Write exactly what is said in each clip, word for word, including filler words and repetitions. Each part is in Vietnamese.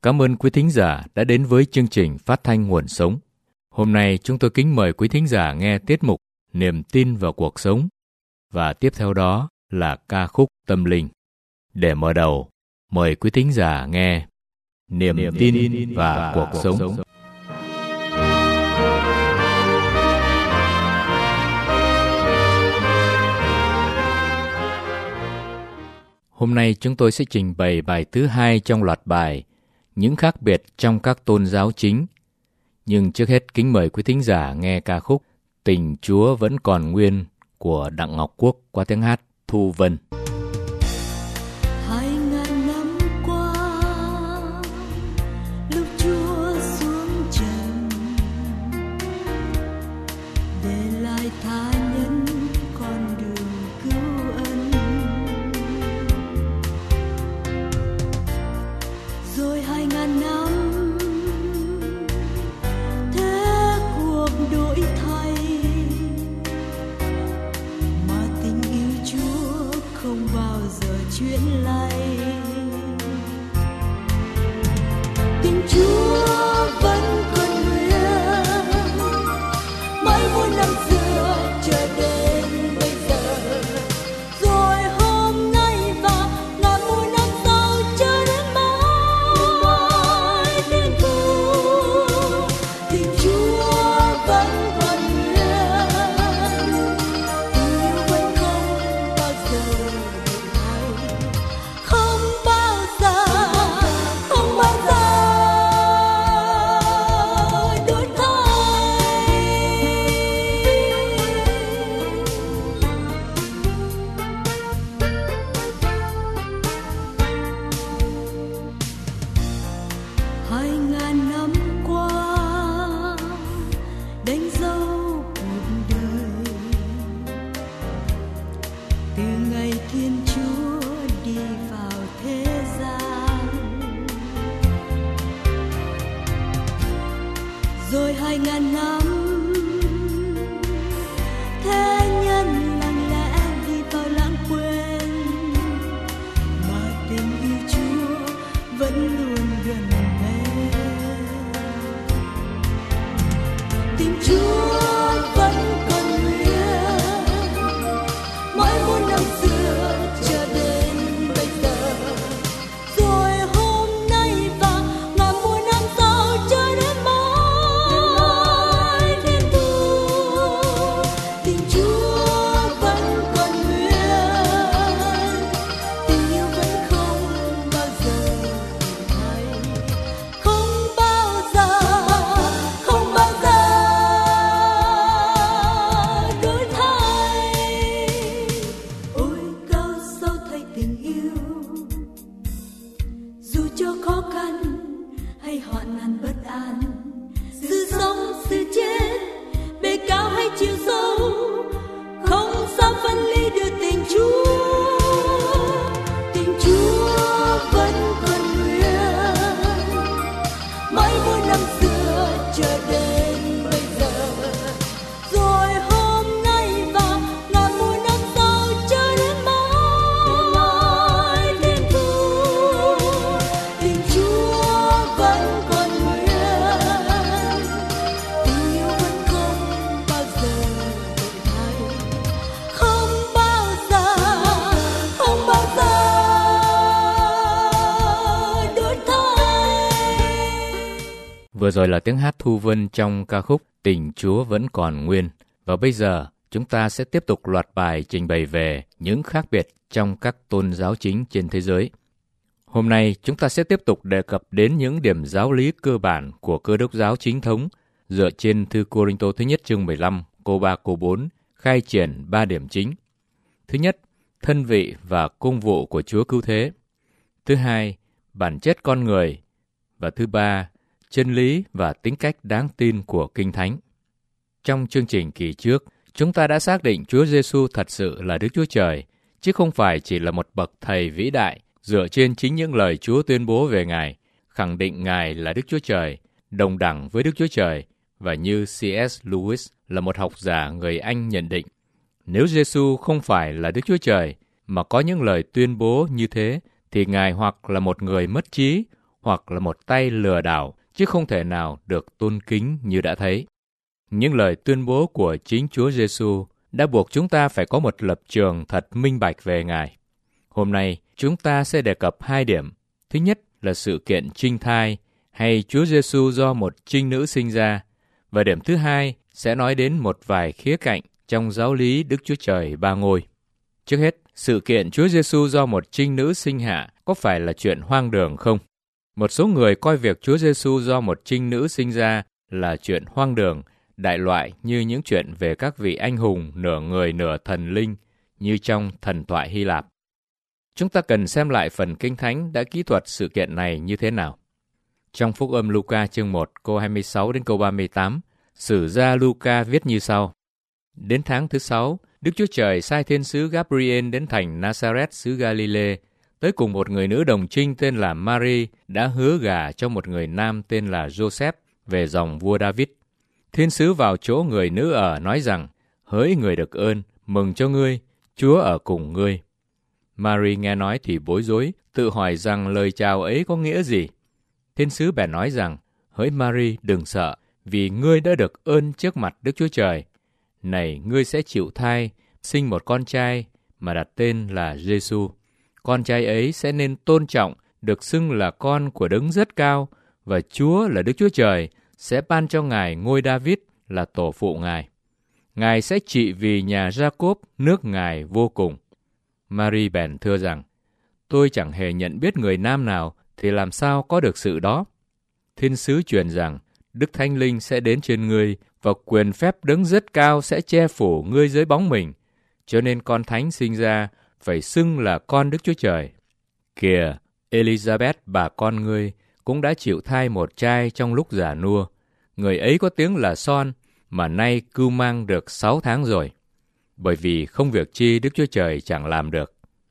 Cảm ơn quý thính giả đã đến với chương trình Phát thanh Nguồn Sống. Hôm nay chúng tôi kính mời quý thính giả nghe tiết mục Niềm tin vào cuộc sống. Và tiếp theo đó là ca khúc Tâm linh. Để mở đầu, mời quý thính giả nghe Niềm, Niềm tin, tin và, và cuộc, cuộc sống. sống. Hôm nay chúng tôi sẽ trình bày bài thứ hai trong loạt bài Những khác biệt trong các tôn giáo chính. Nhưng trước hết kính mời quý thính giả nghe ca khúc Tình Chúa Vẫn Còn Nguyên của Đặng Ngọc Quốc qua tiếng hát Thu Vân. Hai ngàn năm qua, lúc Chúa xuống trần để lại tha nhân con đường cứu ân, rồi hai ngàn năm thế cuộc đổi thay, mà tình yêu Chúa không bao giờ chuyển lay. Tình Chúa vẫn còn nguyên, mãi muôn năm xưa chờ đến bây giờ, rồi hôm nay và ngàn muôn năm sau chờ đến mãi thiên thu. Tình Chúa vẫn còn nguyên, tình yêu vẫn không bao giờ đổi thay, không bao giờ, không bao giờ đổi thay. Hai ngàn năm qua đánh dấu cuộc đời, từ ngày Thiên Chúa đi vào thế gian, rồi hai ngàn năm thế nhân lặng lẽ đi vào lãng quên, mà tình yêu Chúa vẫn luôn gần bên. Tình Chúa vẫn còn nguyên, mãi muôn năm xưa chờ đến bây giờ, rồi hôm nay và ngàn muôn năm sau chờ đến mãi thiên thu. Tình Chúa vẫn còn nguyên, tình yêu vẫn không bao giờ đổi thay, không bao giờ, không bao giờ đổi thay. Ôi cao sao thay tình yêu, dù cho khó khăn hay hoạn nạn bất an, sự sống sự chết, bề cao hay chiều sâu, không sao phân ly được tình Chúa. Tình Chúa vẫn còn nguyên, mãi muôn năm xưa chờ đến bây giờ, rồi hôm nay và ngàn muôn năm sau chờ đến mãi thiên thu. Tình Chúa vẫn còn nguyên, tình yêu vẫn không bao giờ đổi thay, không bao giờ, không bao giờ đổi thay. Vừa rồi là tiếng hát Thu Vân trong ca khúc Tình Chúa Vẫn Còn Nguyên. Và bây giờ chúng ta sẽ tiếp tục loạt bài trình bày về những khác biệt trong các tôn giáo chính trên thế giới. Hôm nay chúng ta sẽ tiếp tục đề cập đến những điểm giáo lý cơ bản của Cơ Đốc giáo chính thống dựa trên thư Cô-rinh-tô thứ nhất chương mười lăm, câu ba câu bốn, khai triển ba điểm chính. Thứ nhất, thân vị và công vụ của Chúa Cứu Thế. Thứ hai, bản chất con người. Và thứ ba, chân lý và tính cách đáng tin của Kinh Thánh. Trong chương trình kỳ trước, chúng ta đã xác định Chúa Giêsu thật sự là Đức Chúa Trời, chứ không phải chỉ là một bậc thầy vĩ đại dựa trên chính những lời Chúa tuyên bố về Ngài, khẳng định Ngài là Đức Chúa Trời, đồng đẳng với Đức Chúa Trời, và như xê ét Lewis là một học giả người Anh nhận định, nếu Giêsu không phải là Đức Chúa Trời mà có những lời tuyên bố như thế, thì Ngài hoặc là một người mất trí, hoặc là một tay lừa đảo, chứ không thể nào được tôn kính như đã thấy. Những lời tuyên bố của chính Chúa Giêsu đã buộc chúng ta phải có một lập trường thật minh bạch về Ngài. Hôm nay, chúng ta sẽ đề cập hai điểm. Thứ nhất là sự kiện trinh thai, hay Chúa Giêsu do một trinh nữ sinh ra. Và điểm thứ hai sẽ nói đến một vài khía cạnh trong giáo lý Đức Chúa Trời ba ngôi. Trước hết, sự kiện Chúa Giêsu do một trinh nữ sinh hạ có phải là chuyện hoang đường không? Một số người coi việc Chúa Giêsu do một trinh nữ sinh ra là chuyện hoang đường, đại loại như những chuyện về các vị anh hùng nửa người nửa thần linh như trong thần thoại Hy Lạp. Chúng ta cần xem lại phần Kinh Thánh đã kỹ thuật sự kiện này như thế nào. Trong Phúc âm Luca chương một câu hai mươi sáu đến câu ba mươi tám, sử gia Luca viết như sau: Đến tháng thứ sáu, Đức Chúa Trời sai thiên sứ Gabriel đến thành Nazareth xứ Galilee, tới cùng một người nữ đồng trinh tên là Mary đã hứa gả cho một người nam tên là Joseph về dòng vua David. Thiên sứ vào chỗ người nữ ở nói rằng: Hỡi người được ơn, mừng cho ngươi, Chúa ở cùng ngươi. Mary nghe nói thì bối rối, tự hỏi rằng lời chào ấy có nghĩa gì. Thiên sứ bèn nói rằng: Hỡi Mary, đừng sợ, vì ngươi đã được ơn trước mặt Đức Chúa Trời. Này, ngươi sẽ chịu thai, sinh một con trai, mà đặt tên là Giêsu. Con trai ấy sẽ nên tôn trọng, được xưng là con của Đấng Rất Cao, và Chúa là Đức Chúa Trời sẽ ban cho Ngài ngôi David là tổ phụ Ngài. Ngài sẽ trị vì nhà Gia-cốp nước Ngài vô cùng. Mary bèn thưa rằng: Tôi chẳng hề nhận biết người nam nào, thì làm sao có được sự đó? Thiên sứ truyền rằng: Đức Thánh Linh sẽ đến trên ngươi, và quyền phép Đấng Rất Cao sẽ che phủ ngươi dưới bóng mình. Cho nên con thánh sinh ra phải xưng là con Đức Chúa Trời. Kìa, Elizabeth bà con ngươi cũng đã chịu thai một trai trong lúc già nua. Người ấy có tiếng là Son, mà nay cưu mang được sáu tháng rồi. Bởi vì không việc chi Đức Chúa Trời chẳng làm được.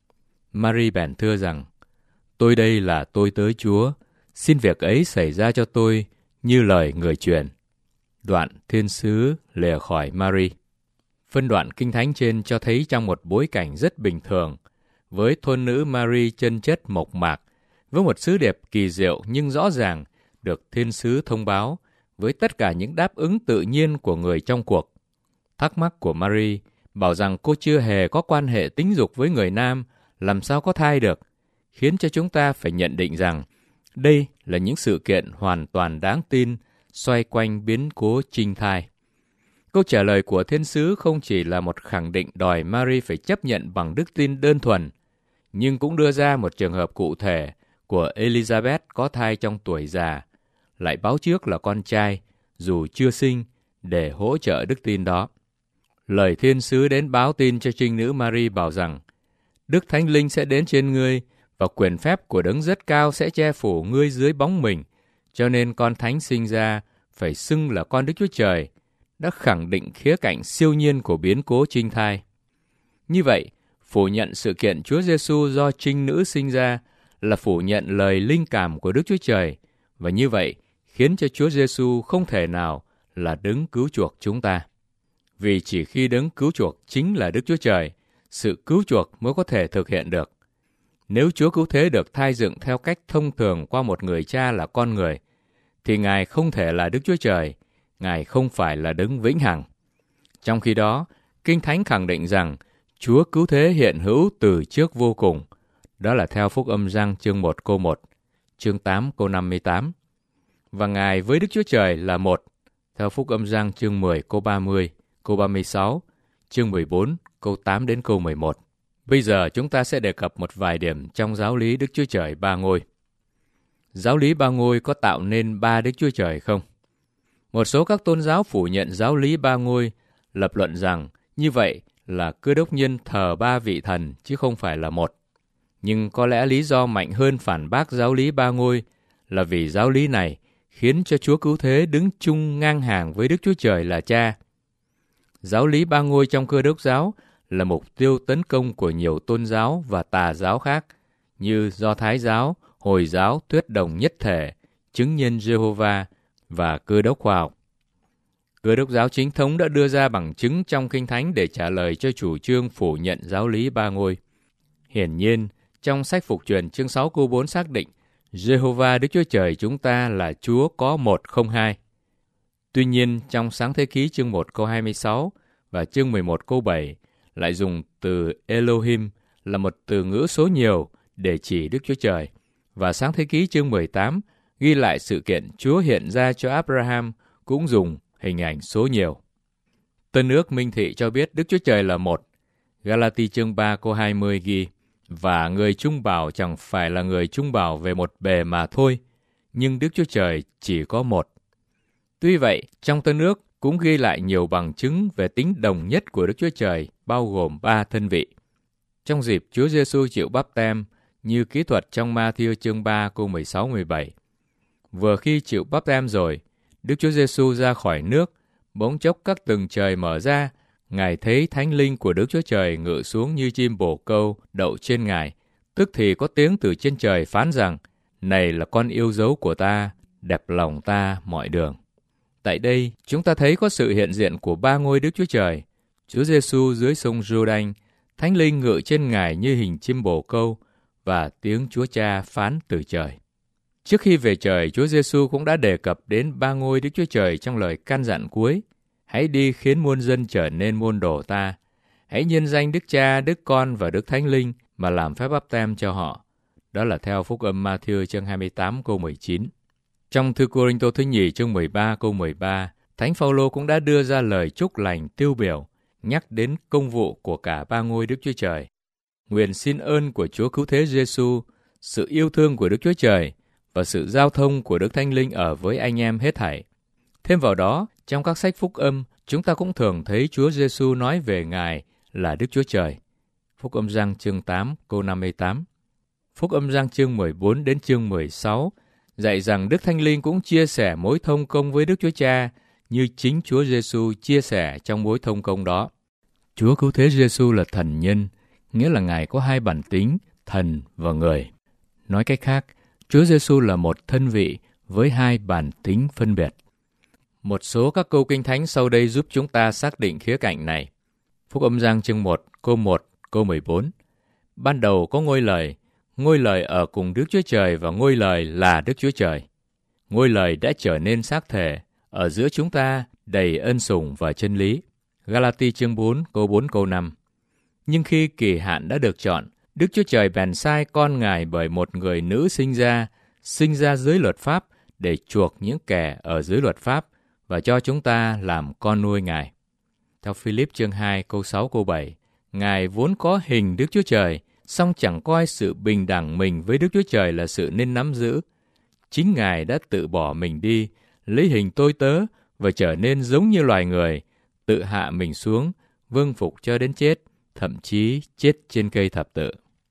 Mary bèn thưa rằng: Tôi đây là tôi tới Chúa, xin việc ấy xảy ra cho tôi như lời người truyền. Đoạn thiên sứ lìa khỏi Mary. Phân đoạn Kinh Thánh trên cho thấy trong một bối cảnh rất bình thường, với thôn nữ Mary chân chất mộc mạc, với một sứ điệp kỳ diệu nhưng rõ ràng, được thiên sứ thông báo, với tất cả những đáp ứng tự nhiên của người trong cuộc. Thắc mắc của Mary bảo rằng cô chưa hề có quan hệ tính dục với người nam, làm sao có thai được, khiến cho chúng ta phải nhận định rằng đây là những sự kiện hoàn toàn đáng tin xoay quanh biến cố trinh thai. Câu trả lời của thiên sứ không chỉ là một khẳng định đòi Mary phải chấp nhận bằng đức tin đơn thuần, nhưng cũng đưa ra một trường hợp cụ thể của Elizabeth có thai trong tuổi già, lại báo trước là con trai, dù chưa sinh, để hỗ trợ đức tin đó. Lời thiên sứ đến báo tin cho trinh nữ Mary bảo rằng: Đức Thánh Linh sẽ đến trên ngươi, và quyền phép của Đấng Rất Cao sẽ che phủ ngươi dưới bóng mình. Cho nên con thánh sinh ra phải xưng là con Đức Chúa Trời, đã khẳng định khía cạnh siêu nhiên của biến cố trinh thai. Như vậy, phủ nhận sự kiện Chúa Giêsu do trinh nữ sinh ra là phủ nhận lời linh cảm của Đức Chúa Trời, và như vậy khiến cho Chúa Giêsu không thể nào là Đấng cứu chuộc chúng ta. Vì chỉ khi Đấng cứu chuộc chính là Đức Chúa Trời, sự cứu chuộc mới có thể thực hiện được. Nếu Chúa Cứu Thế được thai dựng theo cách thông thường qua một người cha là con người, thì Ngài không thể là Đức Chúa Trời, Ngài không phải là Đấng vĩnh hằng. Trong khi đó, Kinh Thánh khẳng định rằng Chúa Cứu Thế hiện hữu từ trước vô cùng. Đó là theo Phúc âm Giăng chương một câu một, chương tám câu năm mươi tám. Và Ngài với Đức Chúa Trời là một, theo Phúc âm Giăng chương mười câu ba mươi, câu ba mươi sáu, chương mười bốn câu tám đến câu mười một. Bây giờ chúng ta sẽ đề cập một vài điểm trong giáo lý Đức Chúa Trời ba ngôi. Giáo lý ba ngôi có tạo nên ba Đức Chúa Trời không? Một số các tôn giáo phủ nhận giáo lý ba ngôi, lập luận rằng như vậy là Cơ Đốc nhân thờ ba vị thần chứ không phải là một. Nhưng có lẽ lý do mạnh hơn phản bác giáo lý ba ngôi là vì giáo lý này khiến cho Chúa Cứu Thế đứng chung ngang hàng với Đức Chúa Trời là Cha. Giáo lý ba ngôi trong Cơ Đốc giáo là mục tiêu tấn công của nhiều tôn giáo và tà giáo khác như Do Thái giáo, Hồi giáo, Thuyết đồng nhất thể, Chứng nhân Giê-hô-va và Cơ đốc khoa học. Cơ đốc giáo chính thống đã đưa ra bằng chứng trong Kinh Thánh để trả lời cho chủ trương phủ nhận giáo lý ba ngôi. Hiển nhiên, trong sách Phục truyền chương sáu câu bốn xác định, Giê-hô-va Đức Chúa Trời chúng ta là Chúa có một không hai. Tuy nhiên, trong Sáng Thế Ký chương một câu hai mươi sáu và chương mười một câu bảy lại dùng từ Elohim là một từ ngữ số nhiều để chỉ Đức Chúa Trời. Và Sáng Thế Ký chương mười tám ghi lại sự kiện Chúa hiện ra cho Abraham cũng dùng hình ảnh số nhiều. Tân ước minh thị cho biết Đức Chúa Trời là một. Galati chương ba câu hai mươi ghi, và người trung bảo chẳng phải là người trung bảo về một bề mà thôi, nhưng Đức Chúa Trời chỉ có một. Tuy vậy, trong Tân ước cũng ghi lại nhiều bằng chứng về tính đồng nhất của Đức Chúa Trời, bao gồm ba thân vị. Trong dịp Chúa Giêsu chịu báp têm, như kỹ thuật trong Ma-thi-ơ chương ba câu mười sáu mười bảy. Vừa khi chịu báp têm rồi, Đức Chúa Giêsu ra khỏi nước, bỗng chốc các tầng trời mở ra, Ngài thấy Thánh Linh của Đức Chúa Trời ngự xuống như chim bồ câu đậu trên Ngài. Tức thì có tiếng từ trên trời phán rằng, này là con yêu dấu của ta, đẹp lòng ta mọi đường. Tại đây, chúng ta thấy có sự hiện diện của ba ngôi Đức Chúa Trời. Chúa Giêsu dưới sông Giô-đanh, Thánh Linh ngự trên Ngài như hình chim bồ câu, và tiếng Chúa Cha phán từ trời. Trước khi về trời, Chúa Giêsu cũng đã đề cập đến ba ngôi Đức Chúa Trời trong lời căn dặn cuối. Hãy đi khiến muôn dân trở nên môn đồ ta. Hãy nhân danh Đức Cha, Đức Con và Đức Thánh Linh mà làm phép báp têm cho họ. Đó là theo Phúc âm Ma-thi-ơ chương hai mươi tám câu mười chín. Trong thư Cô-rinh-tô thứ nhì chương mười ba câu mười ba, Thánh Phao-lô cũng đã đưa ra lời chúc lành tiêu biểu, nhắc đến công vụ của cả ba ngôi Đức Chúa Trời. Nguyện xin ơn của Chúa Cứu Thế Giêsu, sự yêu thương của Đức Chúa Trời và sự giao thông của Đức Thánh Linh ở với anh em hết thảy. Thêm vào đó, trong các sách phúc âm, chúng ta cũng thường thấy Chúa Giêsu nói về Ngài là Đức Chúa Trời. Phúc âm Giăng chương tám câu năm mươi tám. Phúc âm Giăng chương mười bốn đến chương mười sáu dạy rằng Đức Thánh Linh cũng chia sẻ mối thông công với Đức Chúa Cha như chính Chúa Giêsu chia sẻ trong mối thông công đó. Chúa Cứu Thế Giêsu là thần nhân, nghĩa là Ngài có hai bản tính, thần và người. Nói cách khác, Chúa Giêsu là một thân vị với hai bản tính phân biệt. Một số các câu Kinh Thánh sau đây giúp chúng ta xác định khía cạnh này. Phúc âm Giăng chương một, câu một, câu mười bốn. Ban đầu có ngôi lời, ngôi lời ở cùng Đức Chúa Trời và ngôi lời là Đức Chúa Trời. Ngôi lời đã trở nên xác thể, ở giữa chúng ta đầy ân sủng và chân lý. Galati chương bốn, câu bốn, câu năm. Nhưng khi kỳ hạn đã được chọn, Đức Chúa Trời bèn sai con Ngài bởi một người nữ sinh ra, sinh ra dưới luật pháp để chuộc những kẻ ở dưới luật pháp và cho chúng ta làm con nuôi Ngài. Theo Philip chương hai, câu sáu, câu bảy, Ngài vốn có hình Đức Chúa Trời, song chẳng coi sự bình đẳng mình với Đức Chúa Trời là sự nên nắm giữ. Chính Ngài đã tự bỏ mình đi, lấy hình tôi tớ và trở nên giống như loài người, tự hạ mình xuống, vâng phục cho đến chết, thậm chí chết trên cây thập tự.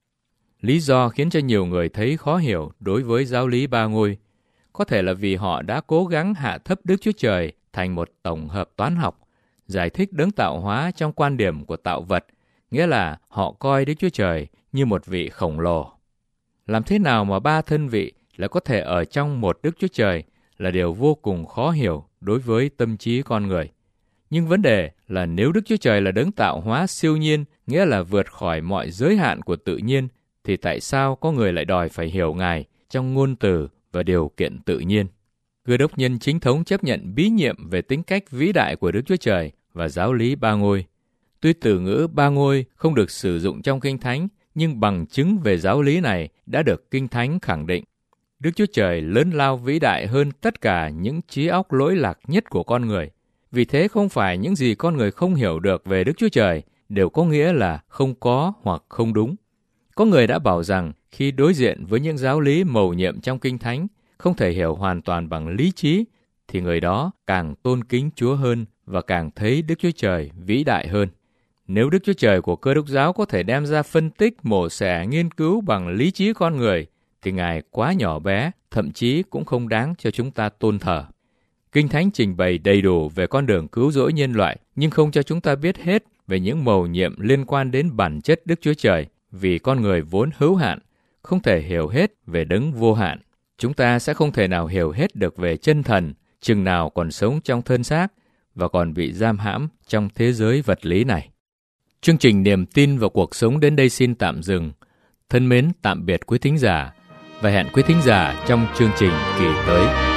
Lý do khiến cho nhiều người thấy khó hiểu đối với giáo lý ba ngôi, có thể là vì họ đã cố gắng hạ thấp Đức Chúa Trời thành một tổng hợp toán học, giải thích đấng tạo hóa trong quan điểm của tạo vật, nghĩa là họ coi Đức Chúa Trời như một vị khổng lồ. Làm thế nào mà ba thân vị lại có thể ở trong một Đức Chúa Trời là điều vô cùng khó hiểu đối với tâm trí con người. Nhưng vấn đề là nếu Đức Chúa Trời là đấng tạo hóa siêu nhiên, nghĩa là vượt khỏi mọi giới hạn của tự nhiên, thì tại sao có người lại đòi phải hiểu Ngài trong ngôn từ và điều kiện tự nhiên? Cơ đốc nhân chính thống chấp nhận bí nhiệm về tính cách vĩ đại của Đức Chúa Trời và giáo lý ba ngôi. Tuy từ ngữ ba ngôi không được sử dụng trong Kinh Thánh, nhưng bằng chứng về giáo lý này đã được Kinh Thánh khẳng định. Đức Chúa Trời lớn lao vĩ đại hơn tất cả những trí óc lỗi lạc nhất của con người. Vì thế không phải những gì con người không hiểu được về Đức Chúa Trời đều có nghĩa là không có hoặc không đúng. Có người đã bảo rằng khi đối diện với những giáo lý mầu nhiệm trong Kinh Thánh không thể hiểu hoàn toàn bằng lý trí, thì người đó càng tôn kính Chúa hơn và càng thấy Đức Chúa Trời vĩ đại hơn. Nếu Đức Chúa Trời của Cơ đốc giáo có thể đem ra phân tích, mổ xẻ, nghiên cứu bằng lý trí con người, thì Ngài quá nhỏ bé, thậm chí cũng không đáng cho chúng ta tôn thờ. Kinh Thánh trình bày đầy đủ về con đường cứu rỗi nhân loại, nhưng không cho chúng ta biết hết về những mầu nhiệm liên quan đến bản chất Đức Chúa Trời, vì con người vốn hữu hạn, không thể hiểu hết về đấng vô hạn. Chúng ta sẽ không thể nào hiểu hết được về chân thần, chừng nào còn sống trong thân xác và còn bị giam hãm trong thế giới vật lý này. Chương trình Niềm tin vào cuộc sống đến đây xin tạm dừng. Thân mến, tạm biệt quý thính giả và hẹn quý thính giả trong chương trình kỳ tới.